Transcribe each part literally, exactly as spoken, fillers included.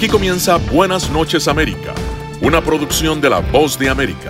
Aquí comienza Buenas Noches América, una producción de La Voz de América.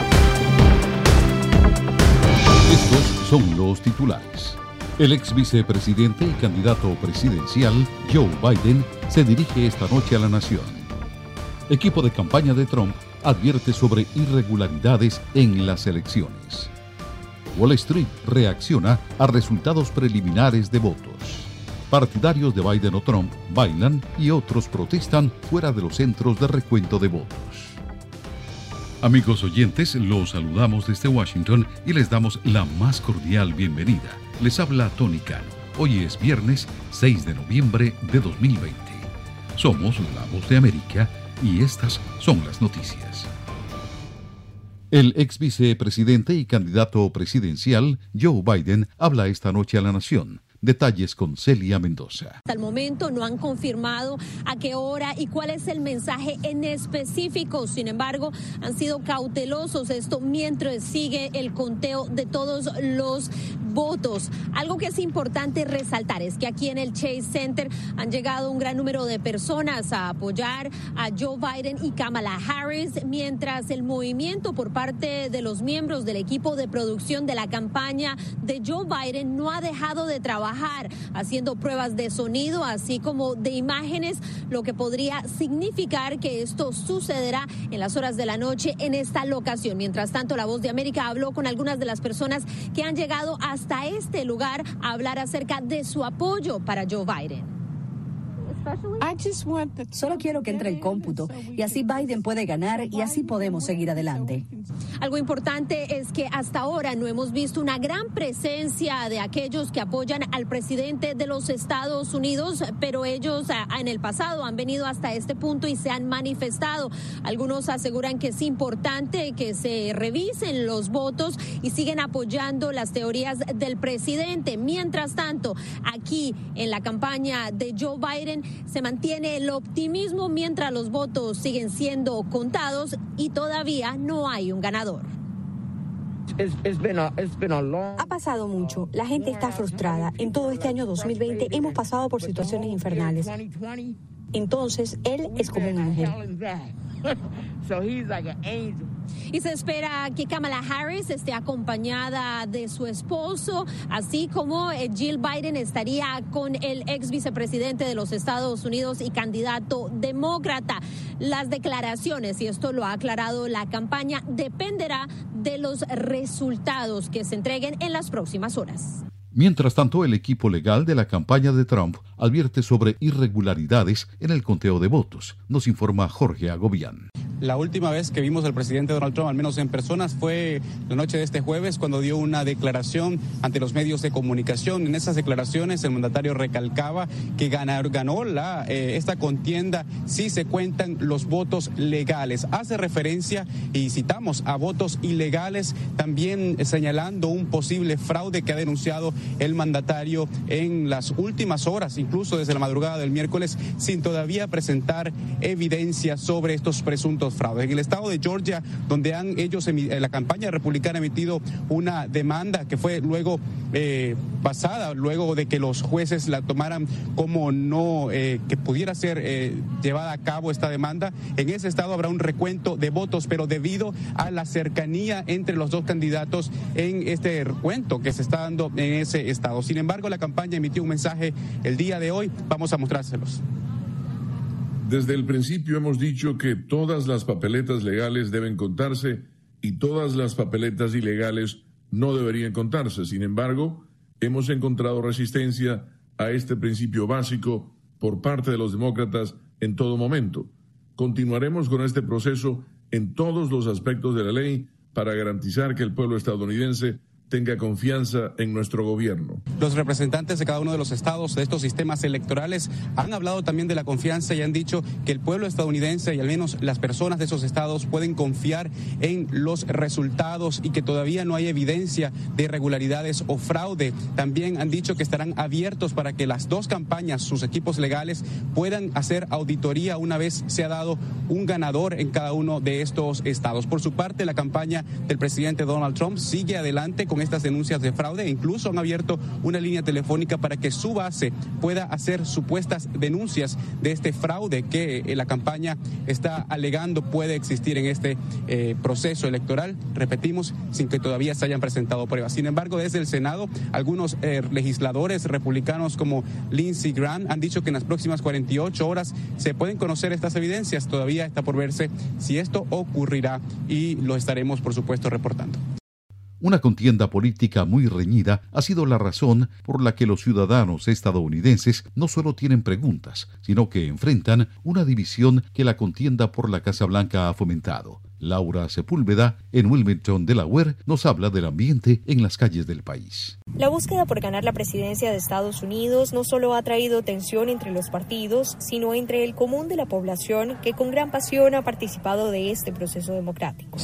Estos son los titulares. El ex vicepresidente y candidato presidencial, Joe Biden, se dirige esta noche a la nación. Equipo de campaña de Trump advierte sobre irregularidades en las elecciones. Wall Street reacciona a resultados preliminares de votos. Partidarios de Biden o Trump bailan y otros protestan fuera de los centros de recuento de votos. Amigos oyentes, los saludamos desde Washington y les damos la más cordial bienvenida. Les habla Tony Cano. Hoy es viernes seis de noviembre de dos mil veinte. Somos La Voz de América y estas son las noticias. El ex vicepresidente y candidato presidencial, Joe Biden, habla esta noche a la nación. Detalles con Celia Mendoza. Hasta el momento no han confirmado a qué hora y cuál es el mensaje en específico. Sin embargo, han sido cautelosos esto mientras sigue el conteo de todos los votos. Algo que es importante resaltar es que aquí en el Chase Center han llegado un gran número de personas a apoyar a Joe Biden y Kamala Harris, mientras el movimiento por parte de los miembros del equipo de producción de la campaña de Joe Biden no ha dejado de trabajar, haciendo pruebas de sonido, así como de imágenes, lo que podría significar que esto sucederá en las horas de la noche en esta locación. Mientras tanto, La Voz de América habló con algunas de las personas que han llegado hasta este lugar a hablar acerca de su apoyo para Joe Biden. Solo quiero que entre el cómputo y así Biden puede ganar y así podemos seguir adelante. Algo importante es que hasta ahora no hemos visto una gran presencia de aquellos que apoyan al presidente de los Estados Unidos, pero ellos en el pasado han venido hasta este punto y se han manifestado. Algunos aseguran que es importante que se revisen los votos y siguen apoyando las teorías del presidente. Mientras tanto, aquí en la campaña de Joe Biden se mantiene el optimismo mientras los votos siguen siendo contados y todavía no hay un ganador. Ha pasado mucho, la gente está frustrada. En todo este año dos mil veinte hemos pasado por situaciones infernales. Entonces, él es como un ángel. Y se espera que Kamala Harris esté acompañada de su esposo, así como Jill Biden estaría con el ex vicepresidente de los Estados Unidos y candidato demócrata. Las declaraciones, y esto lo ha aclarado la campaña, dependerá de los resultados que se entreguen en las próximas horas. Mientras tanto, el equipo legal de la campaña de Trump advierte sobre irregularidades en el conteo de votos. Nos informa Jorge Agobián. La última vez que vimos al presidente Donald Trump, al menos en personas, fue la noche de este jueves cuando dio una declaración ante los medios de comunicación. En esas declaraciones el mandatario recalcaba que ganar, ganó la, eh, esta contienda si se cuentan los votos legales. Hace referencia, y citamos, a votos ilegales, también señalando un posible fraude que ha denunciado el mandatario en las últimas horas, incluso desde la madrugada del miércoles, sin todavía presentar evidencia sobre estos presuntos fraudes. En el estado de Georgia, donde han ellos, la campaña republicana ha emitido una demanda que fue luego eh, basada, luego de que los jueces la tomaran como no, eh, que pudiera ser eh, llevada a cabo esta demanda. En ese estado habrá un recuento de votos, pero debido a la cercanía entre los dos candidatos en este recuento que se está dando en ese estado. Sin embargo, la campaña emitió un mensaje el día de hoy. Vamos a mostrárselos. Desde el principio hemos dicho que todas las papeletas legales deben contarse y todas las papeletas ilegales no deberían contarse. Sin embargo, hemos encontrado resistencia a este principio básico por parte de los demócratas en todo momento. Continuaremos con este proceso en todos los aspectos de la ley para garantizar que el pueblo estadounidense tenga confianza en nuestro gobierno. Los representantes de cada uno de los estados de estos sistemas electorales han hablado también de la confianza y han dicho que el pueblo estadounidense y al menos las personas de esos estados pueden confiar en los resultados y que todavía no hay evidencia de irregularidades o fraude. También han dicho que estarán abiertos para que las dos campañas, sus equipos legales, puedan hacer auditoría una vez se ha dado un ganador en cada uno de estos estados. Por su parte, la campaña del presidente Donald Trump sigue adelante con con estas denuncias de fraude e incluso han abierto una línea telefónica para que su base pueda hacer supuestas denuncias de este fraude que eh, la campaña está alegando puede existir en este eh, proceso electoral, repetimos, sin que todavía se hayan presentado pruebas. Sin embargo, desde el Senado, algunos eh, legisladores republicanos como Lindsey Graham han dicho que en las próximas cuarenta y ocho horas se pueden conocer estas evidencias. Todavía está por verse si esto ocurrirá y lo estaremos, por supuesto, reportando. Una contienda política muy reñida ha sido la razón por la que los ciudadanos estadounidenses no solo tienen preguntas, sino que enfrentan una división que la contienda por la Casa Blanca ha fomentado. Laura Sepúlveda, en Wilmington, Delaware, nos habla del ambiente en las calles del país. La búsqueda por ganar la presidencia de Estados Unidos no solo ha traído tensión entre los partidos, sino entre el común de la población que con gran pasión ha participado de este proceso democrático.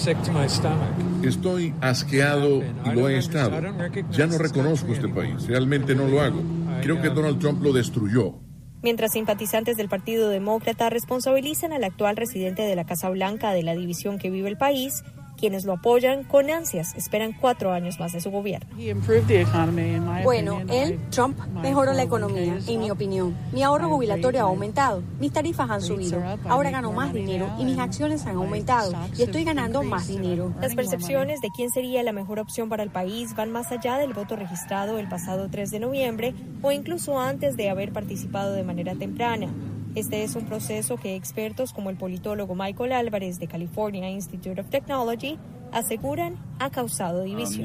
Estoy asqueado y lo he estado. Ya no reconozco este país, realmente no lo hago. Creo que Donald Trump lo destruyó. Mientras simpatizantes del Partido Demócrata responsabilizan al actual residente de la Casa Blanca de la división que vive el país, quienes lo apoyan con ansias esperan cuatro años más de su gobierno. Bueno, él, Trump, mejoró la economía, en mi opinión. Mi ahorro jubilatorio ha aumentado, mis tarifas han subido, ahora gano más dinero y mis acciones han aumentado y estoy ganando más dinero. Las percepciones de quién sería la mejor opción para el país van más allá del voto registrado el pasado tres de noviembre o incluso antes de haber participado de manera temprana. Este es un proceso que expertos como el politólogo Michael Álvarez de California Institute of Technology aseguran ha causado división.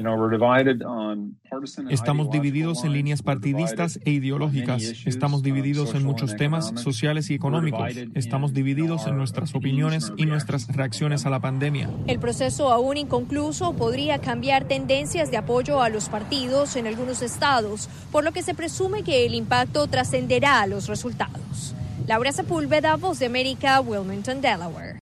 Estamos divididos en líneas partidistas e ideológicas. Estamos divididos en muchos temas sociales y económicos. Estamos divididos en nuestras opiniones y nuestras reacciones a la pandemia. El proceso aún inconcluso podría cambiar tendencias de apoyo a los partidos en algunos estados, por lo que se presume que el impacto trascenderá a los resultados. Laura Sepúlveda, Voz de América, Wilmington, Delaware.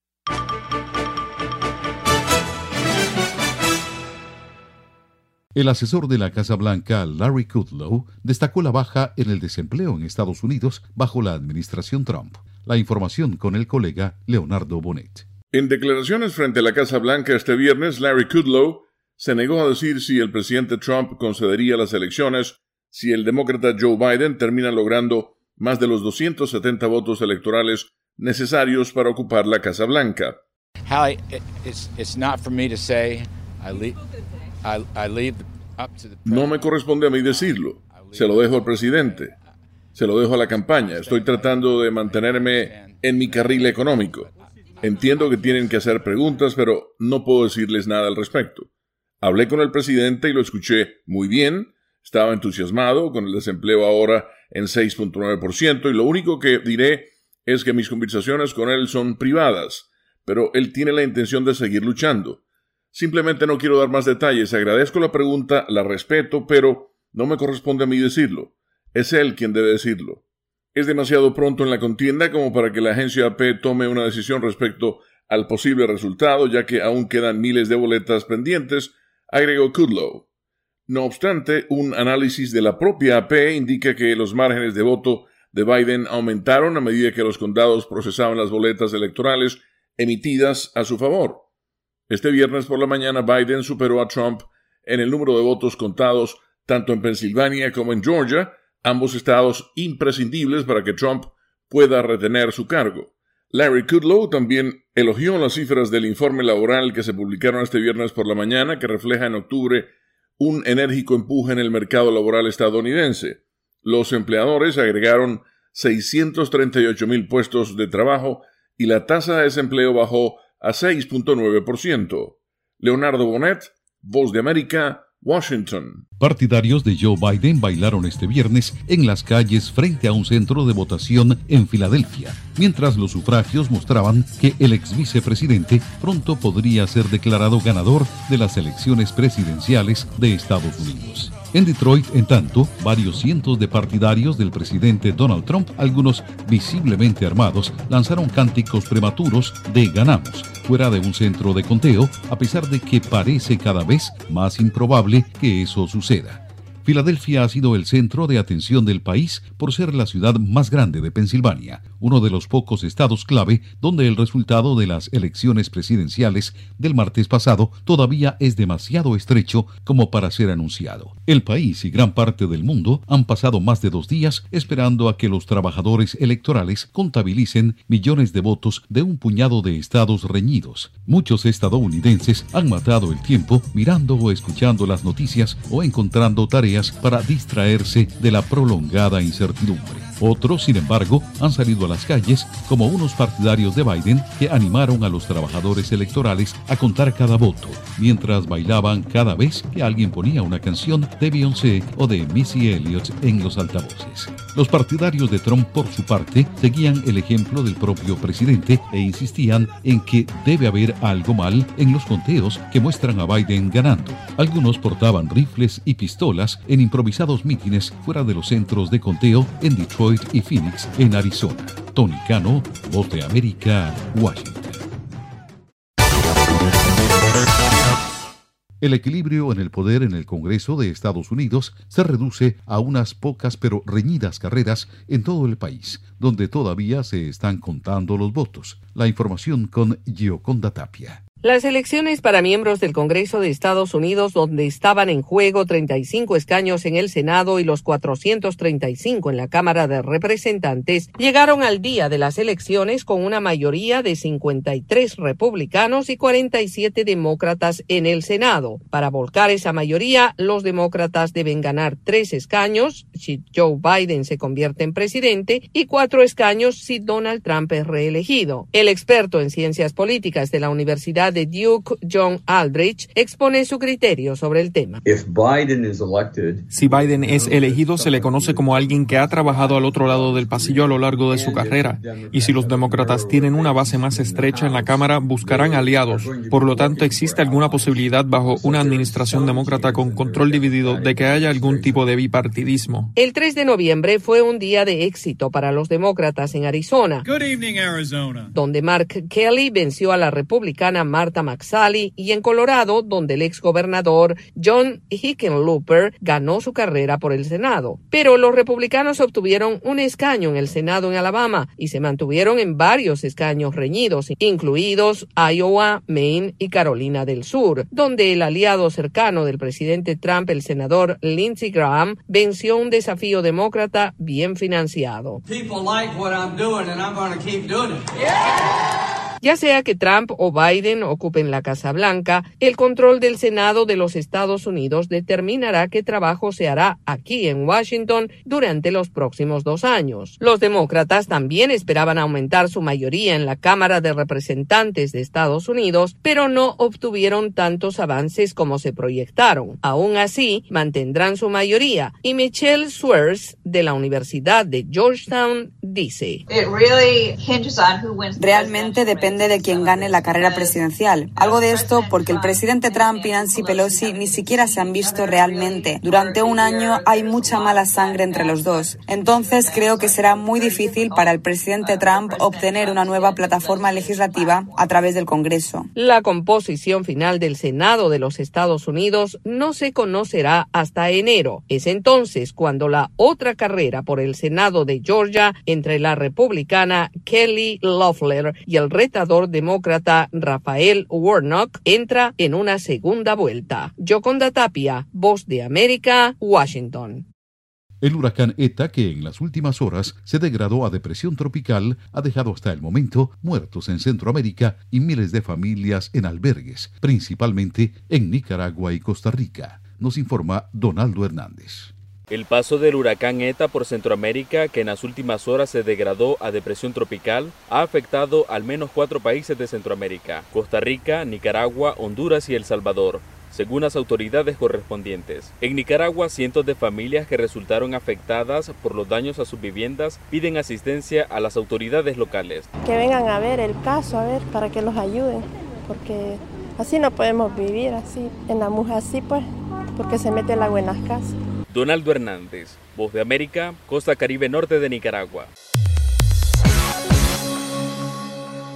El asesor de la Casa Blanca, Larry Kudlow, destacó la baja en el desempleo en Estados Unidos bajo la administración Trump. La información con el colega Leonardo Bonet. En declaraciones frente a la Casa Blanca este viernes, Larry Kudlow se negó a decir si el presidente Trump concedería las elecciones si el demócrata Joe Biden termina logrando más de los doscientos setenta votos electorales necesarios para ocupar la Casa Blanca. Hallie, it's, it's not for me to say. I leave, I, I leave up to the No me corresponde a mí decirlo. Se lo dejo al presidente. Se lo dejo a la campaña. Estoy tratando de mantenerme en mi carril económico. Entiendo que tienen que hacer preguntas, pero no puedo decirles nada al respecto. Hablé con el presidente y lo escuché muy bien. Estaba entusiasmado con el desempleo ahora en seis punto nueve por ciento y lo único que diré es que mis conversaciones con él son privadas, pero él tiene la intención de seguir luchando. Simplemente no quiero dar más detalles. Agradezco la pregunta, la respeto, pero no me corresponde a mí decirlo. Es él quien debe decirlo. Es demasiado pronto en la contienda como para que la agencia A P tome una decisión respecto al posible resultado, ya que aún quedan miles de boletas pendientes, agregó Kudlow. No obstante, un análisis de la propia A P indica que los márgenes de voto de Biden aumentaron a medida que los condados procesaban las boletas electorales emitidas a su favor. Este viernes por la mañana, Biden superó a Trump en el número de votos contados tanto en Pensilvania como en Georgia, ambos estados imprescindibles para que Trump pueda retener su cargo. Larry Kudlow también elogió las cifras del informe laboral que se publicaron este viernes por la mañana, que refleja en octubre un enérgico empuje en el mercado laboral estadounidense. Los empleadores agregaron seiscientos treinta y ocho mil puestos de trabajo y la tasa de desempleo bajó a seis punto nueve por ciento. Leonardo Bonet, Voz de América, Washington. Partidarios de Joe Biden bailaron este viernes en las calles frente a un centro de votación en Filadelfia, mientras los sufragios mostraban que el ex vicepresidente pronto podría ser declarado ganador de las elecciones presidenciales de Estados Unidos. En Detroit, en tanto, varios cientos de partidarios del presidente Donald Trump, algunos visiblemente armados, lanzaron cánticos prematuros de "ganamos" fuera de un centro de conteo, a pesar de que parece cada vez más improbable que eso suceda. Filadelfia ha sido el centro de atención del país por ser la ciudad más grande de Pensilvania, uno de los pocos estados clave donde el resultado de las elecciones presidenciales del martes pasado todavía es demasiado estrecho como para ser anunciado. El país y gran parte del mundo han pasado más de dos días esperando a que los trabajadores electorales contabilicen millones de votos de un puñado de estados reñidos. Muchos estadounidenses han matado el tiempo mirando o escuchando las noticias o encontrando tareas para distraerse de la prolongada incertidumbre. Otros, sin embargo, han salido a las calles como unos partidarios de Biden que animaron a los trabajadores electorales a contar cada voto, mientras bailaban cada vez que alguien ponía una canción de Beyoncé o de Missy Elliott en los altavoces. Los partidarios de Trump, por su parte, seguían el ejemplo del propio presidente e insistían en que debe haber algo mal en los conteos que muestran a Biden ganando. Algunos portaban rifles y pistolas en improvisados mítines fuera de los centros de conteo en Detroit y Phoenix, en Arizona. Tony Cano, Voz de América, Washington. El equilibrio en el poder en el Congreso de Estados Unidos se reduce a unas pocas pero reñidas carreras en todo el país, donde todavía se están contando los votos. La información con Gioconda Tapia. Las elecciones para miembros del Congreso de Estados Unidos, donde estaban en juego treinta y cinco escaños en el Senado y los cuatrocientos treinta y cinco en la Cámara de Representantes, llegaron al día de las elecciones con una mayoría de cincuenta y tres republicanos y cuarenta y siete demócratas en el Senado. Para volcar esa mayoría, los demócratas deben ganar tres escaños si Joe Biden se convierte en presidente y cuatro escaños si Donald Trump es reelegido. El experto en ciencias políticas de la Universidad de Duke, John Aldrich, expone su criterio sobre el tema. Si Biden es elegido, se le conoce como alguien que ha trabajado al otro lado del pasillo a lo largo de su carrera. Y si los demócratas tienen una base más estrecha en la Cámara, buscarán aliados. Por lo tanto, existe alguna posibilidad bajo una administración demócrata con control dividido de que haya algún tipo de bipartidismo. El tres de noviembre fue un día de éxito para los demócratas en Arizona, Good evening, Arizona. donde Mark Kelly venció a la republicana Martha McSally, y en Colorado, donde el exgobernador John Hickenlooper ganó su carrera por el Senado. Pero los republicanos obtuvieron un escaño en el Senado en Alabama y se mantuvieron en varios escaños reñidos, incluidos Iowa, Maine y Carolina del Sur, donde el aliado cercano del presidente Trump, el senador Lindsey Graham, venció un desafío demócrata bien financiado. People like what I'm doing and I'm going to keep doing it. Ya sea que Trump o Biden ocupen la Casa Blanca, el control del Senado de los Estados Unidos determinará qué trabajo se hará aquí en Washington durante los próximos dos años. Los demócratas también esperaban aumentar su mayoría en la Cámara de Representantes de Estados Unidos, pero no obtuvieron tantos avances como se proyectaron. Aún así, mantendrán su mayoría, y Michelle Swears, de la Universidad de Georgetown, dice: Realmente depende de quien gane la carrera presidencial. Algo de esto porque el presidente Trump y Nancy Pelosi ni siquiera se han visto realmente. Durante un año hay mucha mala sangre entre los dos. Entonces creo que será muy difícil para el presidente Trump obtener una nueva plataforma legislativa a través del Congreso. La composición final del Senado de los Estados Unidos no se conocerá hasta enero. Es entonces cuando la otra carrera por el Senado de Georgia entre la republicana Kelly Loeffler y el retador demócrata Raphael Warnock entra en una segunda vuelta. Gioconda Tapia, Voz de América, Washington. El huracán Eta, que en las últimas horas se degradó a depresión tropical, ha dejado hasta el momento muertos en Centroamérica y miles de familias en albergues, principalmente en Nicaragua y Costa Rica. Nos informa Donaldo Hernández. El paso del huracán Eta por Centroamérica, que en las últimas horas se degradó a depresión tropical, ha afectado al menos cuatro países de Centroamérica: Costa Rica, Nicaragua, Honduras y El Salvador, según las autoridades correspondientes. En Nicaragua, cientos de familias que resultaron afectadas por los daños a sus viviendas piden asistencia a las autoridades locales. Que vengan a ver el caso, a ver, para que los ayuden, porque así no podemos vivir, así, en la mujer así pues, porque se mete el agua en las casas. Donaldo Hernández, Voz de América, Costa Caribe Norte de Nicaragua.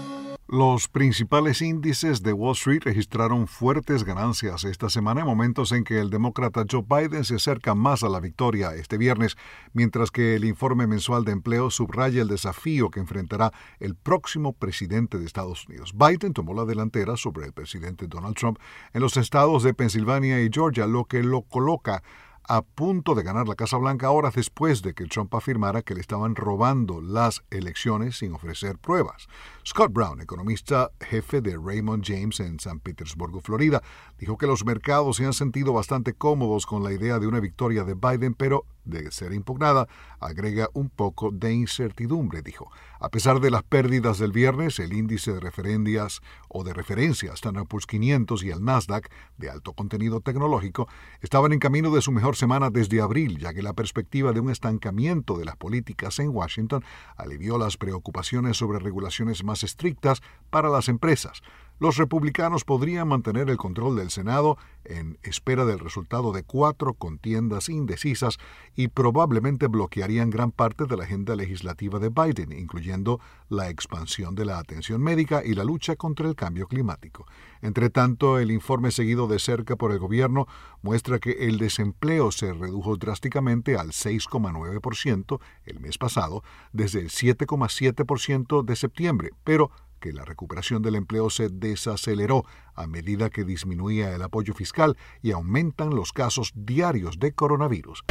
Los principales índices de Wall Street registraron fuertes ganancias esta semana en momentos en que el demócrata Joe Biden se acerca más a la victoria este viernes, mientras que el informe mensual de empleo subraya el desafío que enfrentará el próximo presidente de Estados Unidos. Biden tomó la delantera sobre el presidente Donald Trump en los estados de Pensilvania y Georgia, lo que lo coloca a punto de ganar la Casa Blanca horas después de que Trump afirmara que le estaban robando las elecciones sin ofrecer pruebas. Scott Brown, economista jefe de Raymond James en San Petersburgo, Florida, dijo que los mercados se han sentido bastante cómodos con la idea de una victoria de Biden, pero de ser impugnada, agrega un poco de incertidumbre, dijo. A pesar de las pérdidas del viernes, el índice de referencias o de referencia Standard and Poor's quinientos y el Nasdaq, de alto contenido tecnológico, estaban en camino de su mejor semana desde abril, ya que la perspectiva de un estancamiento de las políticas en Washington alivió las preocupaciones sobre regulaciones más estrictas para las empresas. Los republicanos podrían mantener el control del Senado en espera del resultado de cuatro contiendas indecisas y probablemente bloquearían gran parte de la agenda legislativa de Biden, incluyendo la expansión de la atención médica y la lucha contra el cambio climático. Entre tanto, el informe seguido de cerca por el gobierno muestra que el desempleo se redujo drásticamente al seis coma nueve por ciento el mes pasado, desde el siete coma siete por ciento de septiembre, pero que la recuperación del empleo se desaceleró a medida que disminuía el apoyo fiscal y aumentan los casos diarios de coronavirus.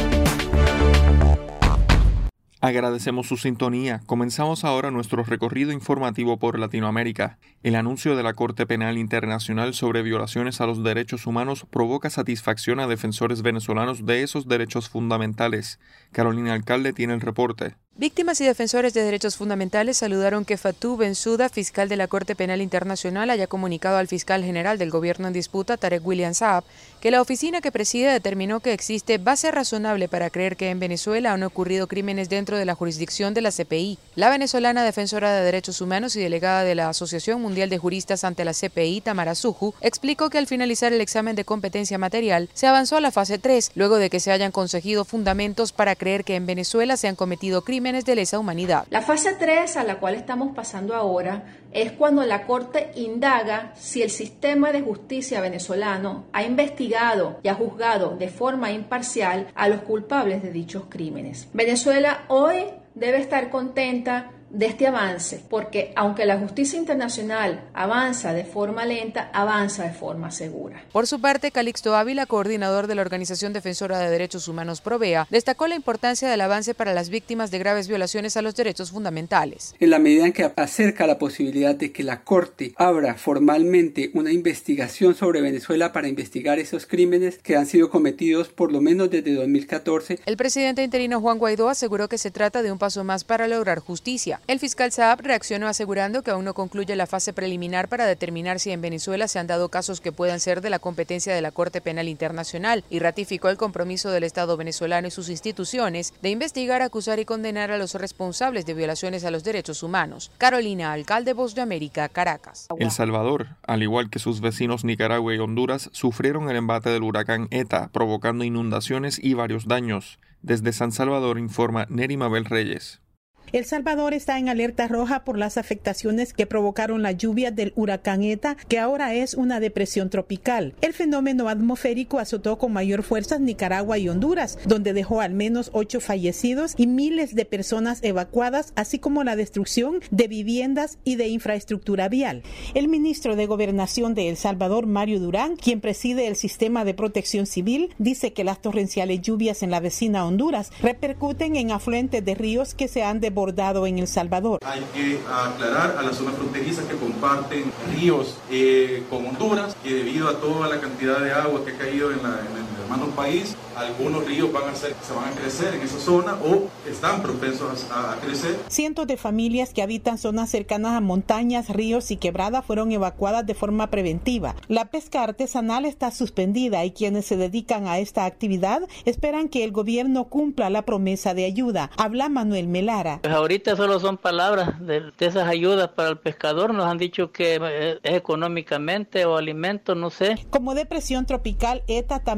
Agradecemos su sintonía. Comenzamos ahora nuestro recorrido informativo por Latinoamérica. El anuncio de la Corte Penal Internacional sobre violaciones a los derechos humanos provoca satisfacción a defensores venezolanos de esos derechos fundamentales. Carolina Alcalde tiene el reporte. Víctimas y defensores de derechos fundamentales saludaron que Fatou Bensouda, fiscal de la Corte Penal Internacional, haya comunicado al fiscal general del gobierno en disputa, Tarek William Saab, que la oficina que preside determinó que existe base razonable para creer que en Venezuela han ocurrido crímenes dentro de la jurisdicción de la C P I. La venezolana defensora de derechos humanos y delegada de la Asociación Mundial de Juristas ante la C P I, Tamara Suju, explicó que al finalizar el examen de competencia material se avanzó a la fase tres, luego de que se hayan conseguido fundamentos para creer que en Venezuela se han cometido crímenes de lesa humanidad. La fase tres a la cual estamos pasando ahora es cuando la Corte indaga si el sistema de justicia venezolano ha investigado y ha juzgado de forma imparcial a los culpables de dichos crímenes. Venezuela hoy debe estar contenta de este avance, porque aunque la justicia internacional avanza de forma lenta, avanza de forma segura. Por su parte, Calixto Ávila, coordinador de la Organización Defensora de Derechos Humanos Provea, destacó la importancia del avance para las víctimas de graves violaciones a los derechos fundamentales. En la medida en que acerca la posibilidad de que la Corte abra formalmente una investigación sobre Venezuela para investigar esos crímenes que han sido cometidos por lo menos desde dos mil catorce. El presidente interino Juan Guaidó aseguró que se trata de un paso más para lograr justicia. El fiscal Saab reaccionó asegurando que aún no concluye la fase preliminar para determinar si en Venezuela se han dado casos que puedan ser de la competencia de la Corte Penal Internacional y ratificó el compromiso del Estado venezolano y sus instituciones de investigar, acusar y condenar a los responsables de violaciones a los derechos humanos. Carolina Alcalde, Voz de América, Caracas. El Salvador, al igual que sus vecinos Nicaragua y Honduras, sufrieron el embate del huracán ETA, provocando inundaciones y varios daños. Desde San Salvador informa Neri Mabel Reyes. El Salvador está en alerta roja por las afectaciones que provocaron la lluvia del huracán ETA, que ahora es una depresión tropical. El fenómeno atmosférico azotó con mayor fuerza Nicaragua y Honduras, donde dejó al menos ocho fallecidos y miles de personas evacuadas, así como la destrucción de viviendas y de infraestructura vial. El ministro de Gobernación de El Salvador, Mario Durán, quien preside el sistema de protección civil, dice que las torrenciales lluvias en la vecina Honduras repercuten en afluentes de ríos que se han desbordado en El Salvador. Hay que aclarar a las zonas fronterizas que comparten ríos eh, con Honduras, que debido a toda la cantidad de agua que ha caído en, la, en el hermano país, algunos ríos van a ser, se van a crecer en esa zona o están propensos a, a crecer. Cientos de familias que habitan zonas cercanas a montañas, ríos y quebradas fueron evacuadas de forma preventiva. La pesca artesanal está suspendida y quienes se dedican a esta actividad esperan que el gobierno cumpla la promesa de ayuda. Habla Manuel Melara. Pues ahorita solo son palabras de, de esas ayudas para el pescador. Nos han dicho que es económicamente o alimentos, no sé. Como depresión tropical, ETA también devastó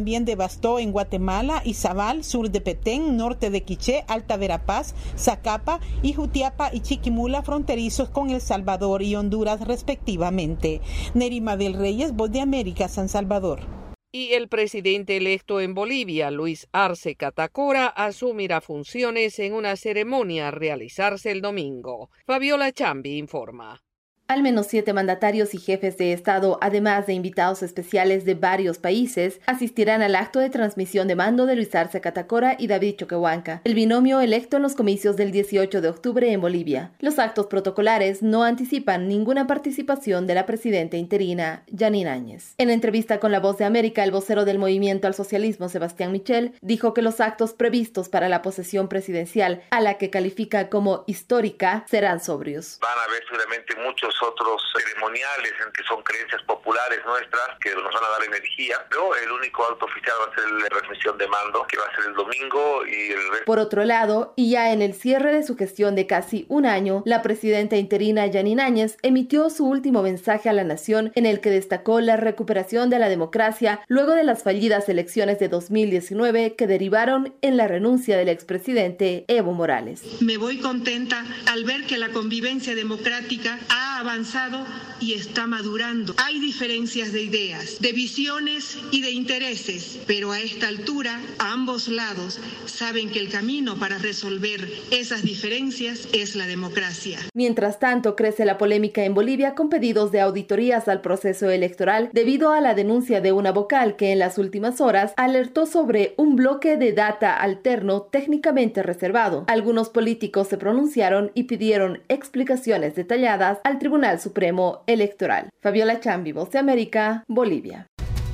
devastó en Guatemala, Izabal, sur de Petén, norte de Quiché, Alta Verapaz, Zacapa y Jutiapa y Chiquimula, fronterizos con El Salvador y Honduras respectivamente. Nerima del Reyes, Voz de América, San Salvador. Y el presidente electo en Bolivia, Luis Arce Catacora, asumirá funciones en una ceremonia a realizarse el domingo. Fabiola Chambi informa. Al menos siete mandatarios y jefes de Estado, además de invitados especiales de varios países, asistirán al acto de transmisión de mando de Luis Arce Catacora y David Choquehuanca, el binomio electo en los comicios del dieciocho de octubre en Bolivia. Los actos protocolares no anticipan ninguna participación de la presidenta interina, Yanine Áñez. En entrevista con La Voz de América, el vocero del Movimiento al Socialismo, Sebastián Michel, dijo que los actos previstos para la posesión presidencial, a la que califica como histórica, serán sobrios. Van a haber seguramente muchos otros ceremoniales en que son creencias populares nuestras que nos van a dar energía, pero el único acto oficial va a ser la transmisión de mando, que va a ser el domingo, y el resto. Por otro lado, y ya en el cierre de su gestión de casi un año, la presidenta interina Yanine Áñez emitió su último mensaje a la nación en el que destacó la recuperación de la democracia luego de las fallidas elecciones de dos mil diecinueve que derivaron en la renuncia del expresidente Evo Morales. Me voy contenta al ver que la convivencia democrática ha avanzado y está madurando. Hay diferencias de ideas, de visiones y de intereses, pero a esta altura, a ambos lados saben que el camino para resolver esas diferencias es la democracia. Mientras tanto, crece la polémica en Bolivia con pedidos de auditorías al proceso electoral debido a la denuncia de una vocal que en las últimas horas alertó sobre un bloque de data alterno técnicamente reservado. Algunos políticos se pronunciaron y pidieron explicaciones detalladas al Tribunal Supremo Electoral. Fabiola Chambi, Voz de América, Bolivia.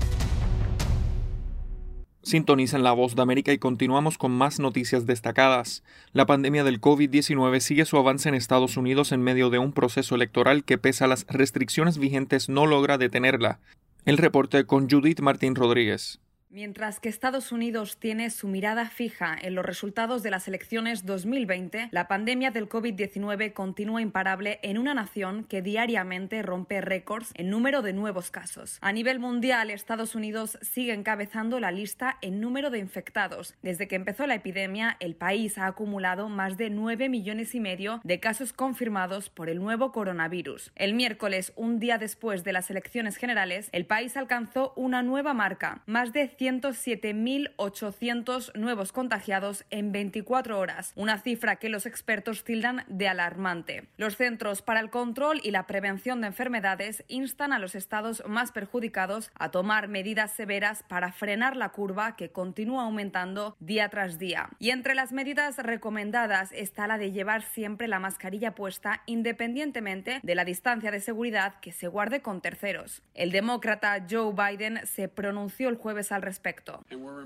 Sintonizan La Voz de América y continuamos con más noticias destacadas. La pandemia del COVID diecinueve sigue su avance en Estados Unidos en medio de un proceso electoral que, pese a las restricciones vigentes, no logra detenerla. El reporte con Judith Martín Rodríguez. Mientras que Estados Unidos tiene su mirada fija en los resultados de las elecciones dos mil veinte, la pandemia del COVID diecinueve continúa imparable en una nación que diariamente rompe récords en número de nuevos casos. A nivel mundial, Estados Unidos sigue encabezando la lista en número de infectados. Desde que empezó la epidemia, el país ha acumulado más de nueve millones y medio de casos confirmados por el nuevo coronavirus. El miércoles, un día después de las elecciones generales, el país alcanzó una nueva marca, más de ciento siete mil ochocientos nuevos contagiados en veinticuatro horas, una cifra que los expertos tildan de alarmante. Los Centros para el Control y la Prevención de Enfermedades instan a los estados más perjudicados a tomar medidas severas para frenar la curva que continúa aumentando día tras día. Y entre las medidas recomendadas está la de llevar siempre la mascarilla puesta independientemente de la distancia de seguridad que se guarde con terceros. El demócrata Joe Biden se pronunció el jueves al respecto.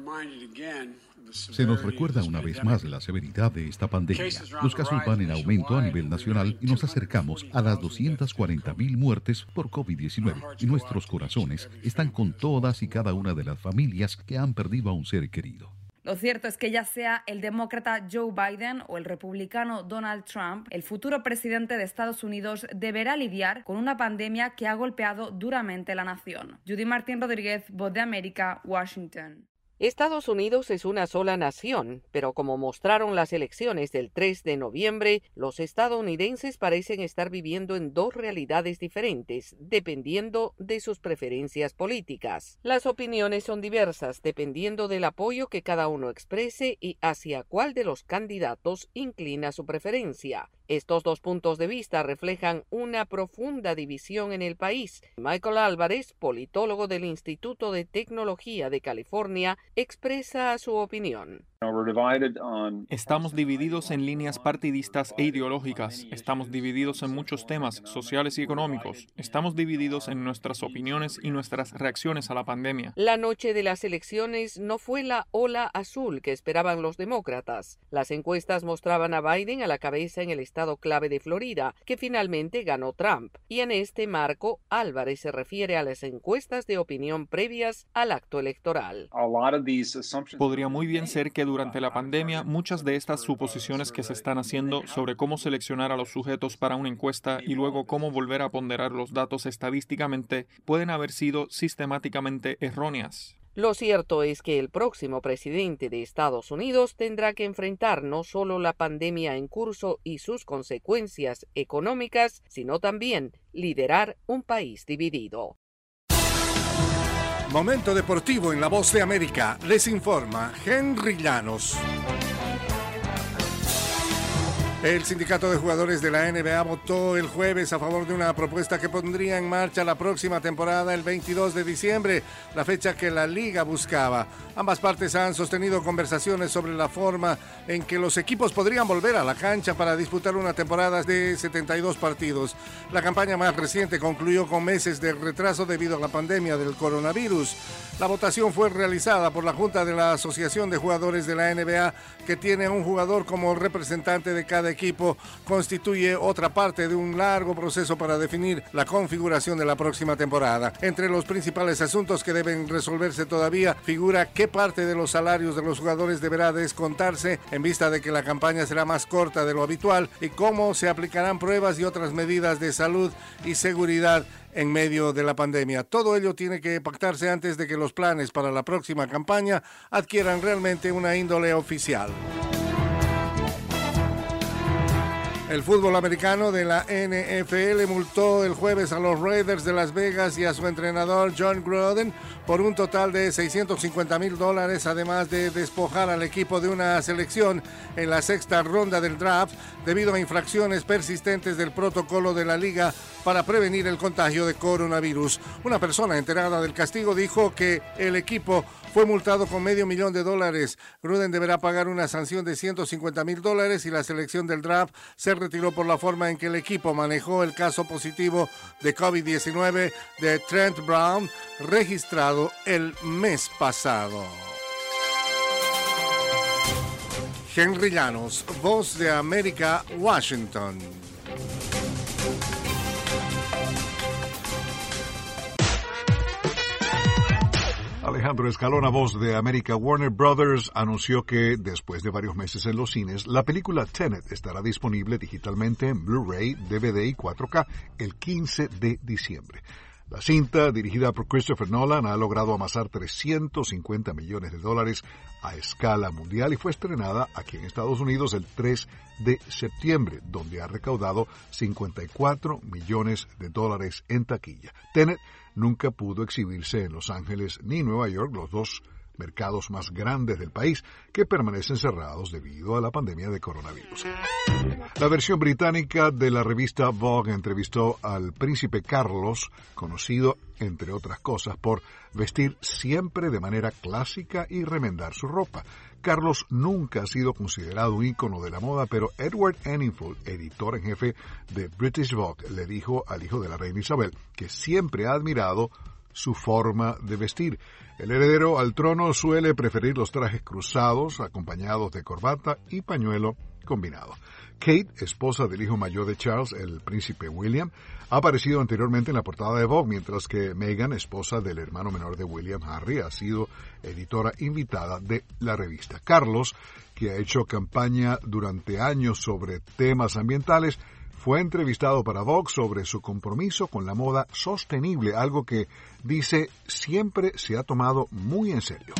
Se nos recuerda una vez más la severidad de esta pandemia. Los casos van en aumento a nivel nacional y nos acercamos a las doscientas cuarenta mil muertes por COVID diecinueve. Y nuestros corazones están con todas y cada una de las familias que han perdido a un ser querido. Lo cierto es que ya sea el demócrata Joe Biden o el republicano Donald Trump, el futuro presidente de Estados Unidos deberá lidiar con una pandemia que ha golpeado duramente la nación. Judy Martín Rodríguez, Voz de América, Washington. Estados Unidos es una sola nación, pero como mostraron las elecciones del tres de noviembre, los estadounidenses parecen estar viviendo en dos realidades diferentes, dependiendo de sus preferencias políticas. Las opiniones son diversas, dependiendo del apoyo que cada uno exprese y hacia cuál de los candidatos inclina su preferencia. Estos dos puntos de vista reflejan una profunda división en el país. Michael Álvarez, politólogo del Instituto de Tecnología de California, expresa su opinión. Estamos divididos en líneas partidistas e ideológicas. Estamos divididos en muchos temas sociales y económicos. Estamos divididos en nuestras opiniones y nuestras reacciones a la pandemia. La noche de las elecciones no fue la ola azul que esperaban los demócratas. Las encuestas mostraban a Biden a la cabeza en el estado clave de Florida, que finalmente ganó Trump. Y en este marco, Álvarez se refiere a las encuestas de opinión previas al acto electoral. Podría muy bien ser que durante la pandemia, muchas de estas suposiciones que se están haciendo sobre cómo seleccionar a los sujetos para una encuesta y luego cómo volver a ponderar los datos estadísticamente pueden haber sido sistemáticamente erróneas. Lo cierto es que el próximo presidente de Estados Unidos tendrá que enfrentar no solo la pandemia en curso y sus consecuencias económicas, sino también liderar un país dividido. Momento deportivo en La Voz de América. Les informa Henry Llanos. El sindicato de jugadores de la N B A votó el jueves a favor de una propuesta que pondría en marcha la próxima temporada el veintidós de diciembre, la fecha que la liga buscaba. Ambas partes han sostenido conversaciones sobre la forma en que los equipos podrían volver a la cancha para disputar una temporada de setenta y dos partidos. La campaña más reciente concluyó con meses de retraso debido a la pandemia del coronavirus. La votación fue realizada por la Junta de la Asociación de Jugadores de la N B A, que tiene a un jugador como representante de cada equipo. Constituye otra parte de un largo proceso para definir la configuración de la próxima temporada. Entre los principales asuntos que deben resolverse todavía figura qué parte de los salarios de los jugadores deberá descontarse en vista de que la campaña será más corta de lo habitual y cómo se aplicarán pruebas y otras medidas de salud y seguridad en medio de la pandemia. Todo ello tiene que pactarse antes de que los planes para la próxima campaña adquieran realmente una índole oficial. El fútbol americano de la N F L multó el jueves a los Raiders de Las Vegas y a su entrenador John Gruden por un total de seiscientos cincuenta mil dólares, además de despojar al equipo de una selección en la sexta ronda del draft debido a infracciones persistentes del protocolo de la liga para prevenir el contagio de coronavirus. Una persona enterada del castigo dijo que el equipo fue multado con medio millón de dólares. Gruden deberá pagar una sanción de ciento cincuenta mil dólares y la selección del draft se retiró por la forma en que el equipo manejó el caso positivo de COVID diecinueve de Trent Brown, registrado el mes pasado. Henry Llanos, Voz de América, Washington. Alejandro Escalona, Voz de América. Warner Brothers anunció que, después de varios meses en los cines, la película Tenet estará disponible digitalmente en Blu-ray, D V D y cuatro K el quince de diciembre. La cinta, dirigida por Christopher Nolan, ha logrado amasar trescientos cincuenta millones de dólares a escala mundial y fue estrenada aquí en Estados Unidos el tres de septiembre, donde ha recaudado cincuenta y cuatro millones de dólares en taquilla. Tenet nunca pudo exhibirse en Los Ángeles ni Nueva York, los dos mercados más grandes del país, que permanecen cerrados debido a la pandemia de coronavirus. La versión británica de la revista Vogue entrevistó al príncipe Carlos, conocido, entre otras cosas, por vestir siempre de manera clásica y remendar su ropa. Carlos nunca ha sido considerado un ícono de la moda, pero Edward Enninful, editor en jefe de British Vogue, le dijo al hijo de la reina Isabel que siempre ha admirado su forma de vestir. El heredero al trono suele preferir los trajes cruzados, acompañados de corbata y pañuelo combinado. Kate, esposa del hijo mayor de Charles, el príncipe William, ha aparecido anteriormente en la portada de Vogue, mientras que Meghan, esposa del hermano menor de William, Harry, ha sido editora invitada de la revista. Carlos, que ha hecho campaña durante años sobre temas ambientales, fue entrevistado para Vogue sobre su compromiso con la moda sostenible, algo que, dice, siempre se ha tomado muy en serio.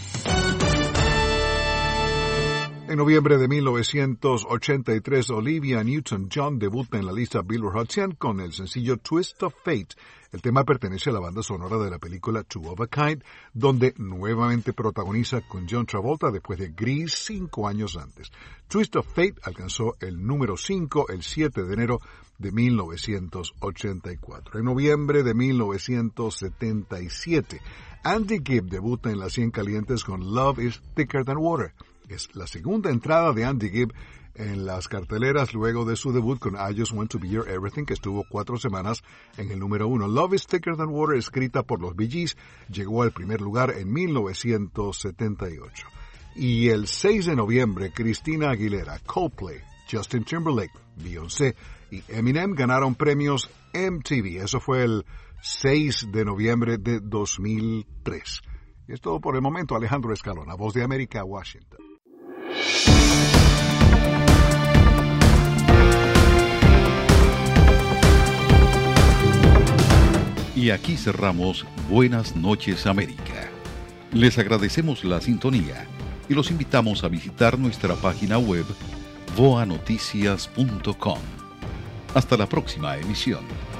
En noviembre de mil novecientos ochenta y tres, Olivia Newton-John debuta en la lista Billboard Hot cien con el sencillo Twist of Fate. El tema pertenece a la banda sonora de la película Two of a Kind, donde nuevamente protagoniza con John Travolta después de Grease cinco años antes. Twist of Fate alcanzó el número cinco el siete de enero de mil novecientos ochenta y cuatro. En noviembre de mil novecientos setenta y siete, Andy Gibb debuta en las cien calientes con Love is Thicker Than Water. Es la segunda entrada de Andy Gibb en las carteleras luego de su debut con I Just Want to Be Your Everything, que estuvo cuatro semanas en el número uno. Love is Thicker Than Water, escrita por los Bee Gees, llegó al primer lugar en mil novecientos setenta y ocho. Y el seis de noviembre, Christina Aguilera, Coldplay, Justin Timberlake, Beyoncé y Eminem ganaron premios M T V. Eso fue el seis de noviembre de dos mil tres. Y es todo por el momento. Alejandro Escalona, Voz de América, Washington. Y aquí cerramos Buenas noches América. Les agradecemos la sintonía y los invitamos a visitar nuestra página web voa noticias punto com. Hasta la próxima emisión.